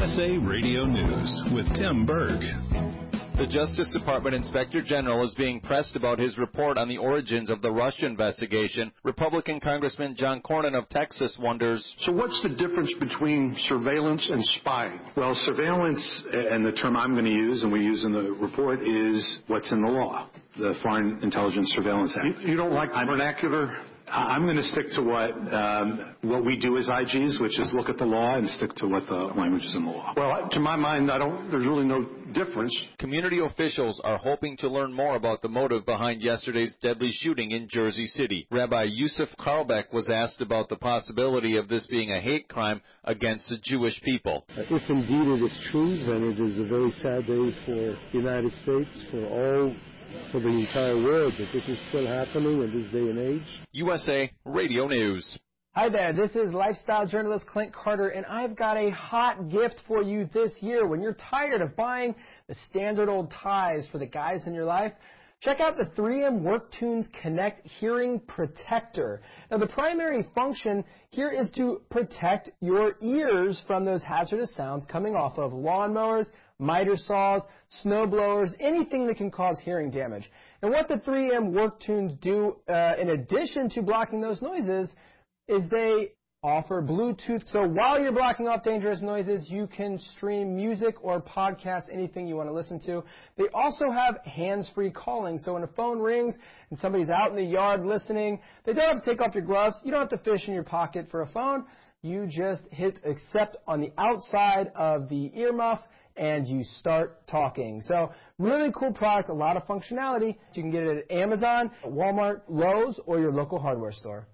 USA Radio News with Tim Berg. The Justice Department Inspector General is being pressed about his report on the origins of the Russia investigation. Republican Congressman John Cornyn of Texas wonders, so what's the difference between surveillance and spying? Well, surveillance, and the term I'm going to use and we use in the report, is what's in the law, the Foreign Intelligence Surveillance Act. You don't like the vernacular? I'm going to stick to what we do as IGs, which is look at the law and stick to what the language is in the law. Well, to my mind, there's really no difference. Community officials are hoping to learn more about the motive behind yesterday's deadly shooting in Jersey City. Rabbi Yusuf Karlbeck was asked about the possibility of this being a hate crime against the Jewish people. If indeed it is true, then it is a very sad day for the United States, for the entire world, that this is still happening in this day and age. USA Radio News. Hi there, this is lifestyle journalist Clint Carter, and I've got a hot gift for you this year. When you're tired of buying the standard old ties for the guys in your life, check out the 3M WorkTunes Connect Hearing Protector. Now, the primary function here is to protect your ears from those hazardous sounds coming off of lawnmowers, miter saws, snow blowers, anything that can cause hearing damage. And what the 3M WorkTunes do, in addition to blocking those noises, is they offer Bluetooth. So while you're blocking off dangerous noises, you can stream music or podcast, anything you want to listen to. They also have hands-free calling. So when a phone rings and somebody's out in the yard listening, they don't have to take off your gloves. You don't have to fish in your pocket for a phone. You just hit accept on the outside of the earmuff, and you start talking. So really cool product, a lot of functionality. You can get it at Amazon, Walmart, Lowe's, or your local hardware store.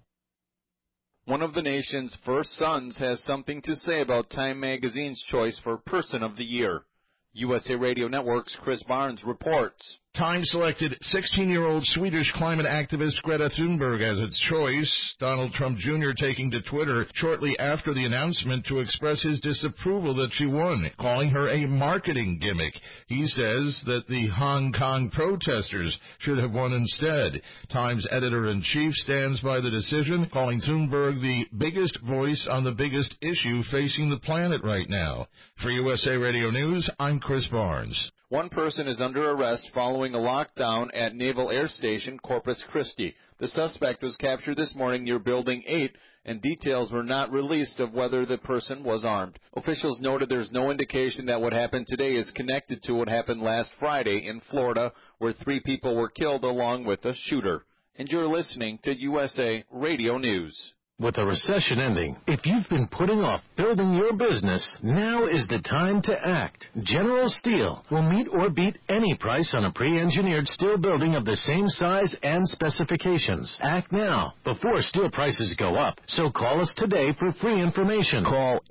One of the nation's first sons has something to say about Time Magazine's choice for Person of the Year. USA Radio Network's Chris Barnes reports. Time selected 16-year-old Swedish climate activist Greta Thunberg as its choice, Donald Trump Jr. taking to Twitter shortly after the announcement to express his disapproval that she won, calling her a marketing gimmick. He says that the Hong Kong protesters should have won instead. Time's editor-in-chief stands by the decision, calling Thunberg the biggest voice on the biggest issue facing the planet right now. For USA Radio News, I'm Chris Barnes. One person is under arrest following a lockdown at Naval Air Station Corpus Christi. The suspect was captured this morning near Building 8, and details were not released of whether the person was armed. Officials noted there's no indication that what happened today is connected to what happened last Friday in Florida, where 3 people were killed along with a shooter. And you're listening to USA Radio News. With a recession ending, if you've been putting off building your business, now is the time to act. General Steel will meet or beat any price on a pre-engineered steel building of the same size and specifications. Act now, before steel prices go up. So call us today for free information. Call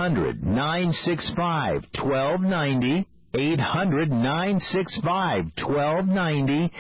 800-965-1290. 800-965-1290,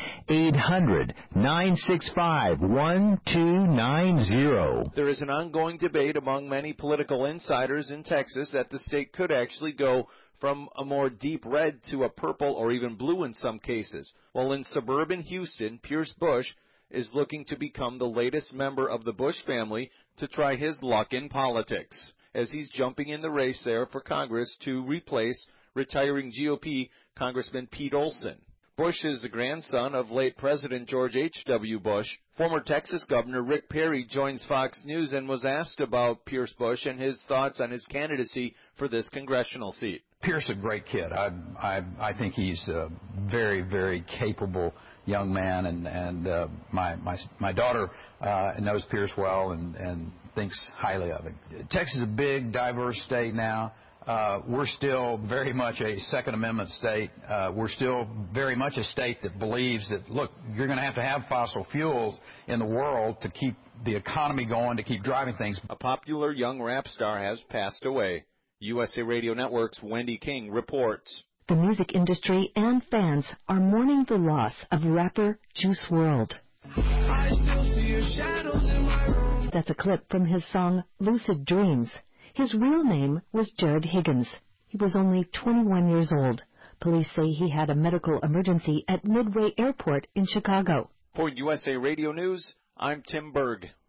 800-965-1290. There is an ongoing debate among many political insiders in Texas that the state could actually go from a more deep red to a purple or even blue in some cases. While in suburban Houston, Pierce Bush is looking to become the latest member of the Bush family to try his luck in politics, as he's jumping in the race there for Congress to replace retiring GOP Congressman Pete Olson. Bush is the grandson of late President George H.W. Bush. Former Texas Governor Rick Perry joins Fox News and was asked about Pierce Bush and his thoughts on his candidacy for this congressional seat. Pierce is a great kid. I think he's a very, very capable young man, and my daughter knows Pierce well and thinks highly of him. Texas is a big, diverse state now. We're still very much a Second Amendment state. We're still very much a state that believes that, look, you're going to have fossil fuels in the world to keep the economy going, to keep driving things. A popular young rap star has passed away. USA Radio Network's Wendy King reports. The music industry and fans are mourning the loss of rapper Juice WRLD. I still see your shadows in my room. That's a clip from his song Lucid Dreams. His real name was Jared Higgins. He was only 21 years old. Police say he had a medical emergency at Midway Airport in Chicago. For USA Radio News, I'm Tim Berg.